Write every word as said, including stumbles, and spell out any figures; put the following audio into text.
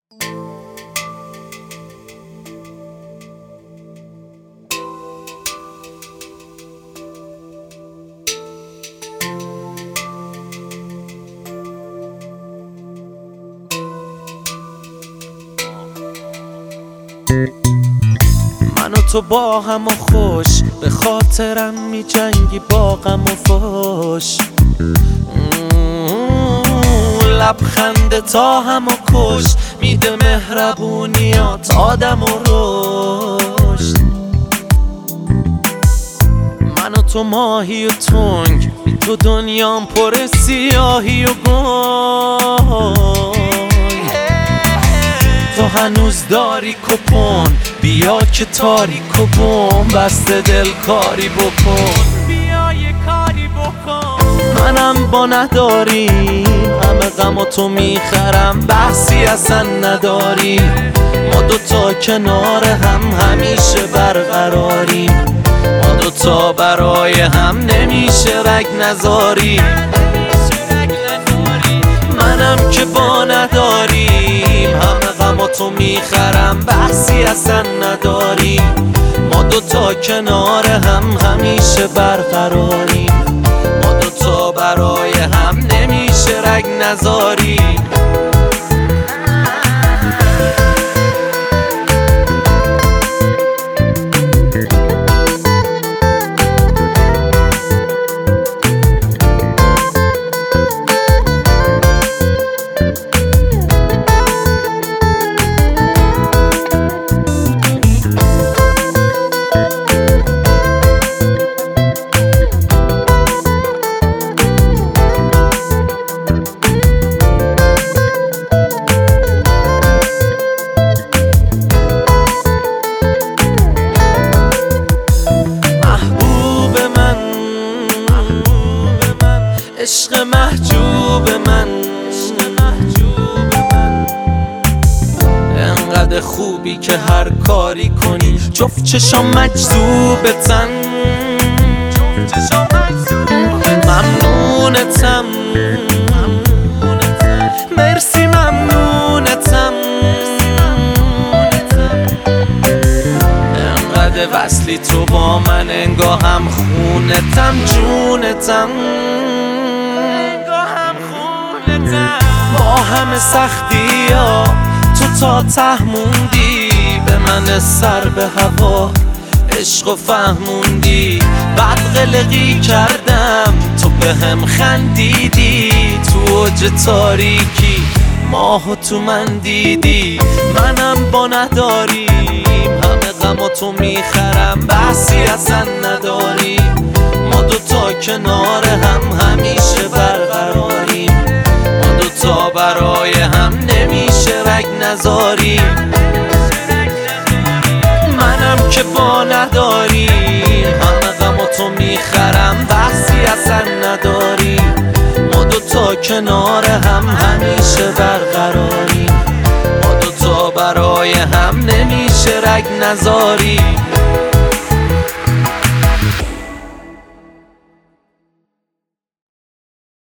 من و تو با هم و خوش به خاطرم می جنگی با غم و فوش. لبخند تا هم و کش میده مهربونیات آدم و رشد. من و تو ماهی و تنگ بی تو دنیام پر سیاهی و گنگ. تو هنوز داری کپون بیا که تاریک و بوم بسته دل کاری بکن. بیا یه کاری بکن. منم با نداریم همه غم و تو میخرم بحثی اصلا نداریم. ما دوتا کنار هم همیشه برقراریم. ما دوتا برای هم نمیشه رگ نذاریم. منم که با نداریم همه غم و تو میخرم بحثی اصلا نداریم. ما دوتا کنار هم همیشه برقراریم. ما دوتا برای هم نمیشه رگ نذاریم. عشق محجوب من انقدر خوبی که هر کاری کنی جفت چشام مجذوبتن. ممنونتم مرسی ممنونتم. انقدر وصلی تو با من انگاه هم خونتم جونتم. با همه سختی ها تو تا ته موندی به من سر به هوا عشق و فهموندی. بعد قلقی کردم تو به هم خندیدی. تو اوج تاریکی ماهو تو من دیدی. منم با نداریم همه غم و تو میخرم بحثی اصلا نداریم. ما دوتا کنار هم همیشه برقراریم. ما دوتا برای هم نمیشه رگ نذاریم. منم که با نداریم همه غم و تو میخرم بحثی اصلا نداریم. ما دوتا کنار هم همیشه برقراریم. ما دوتا برای هم نمیشه رگ نذاریم.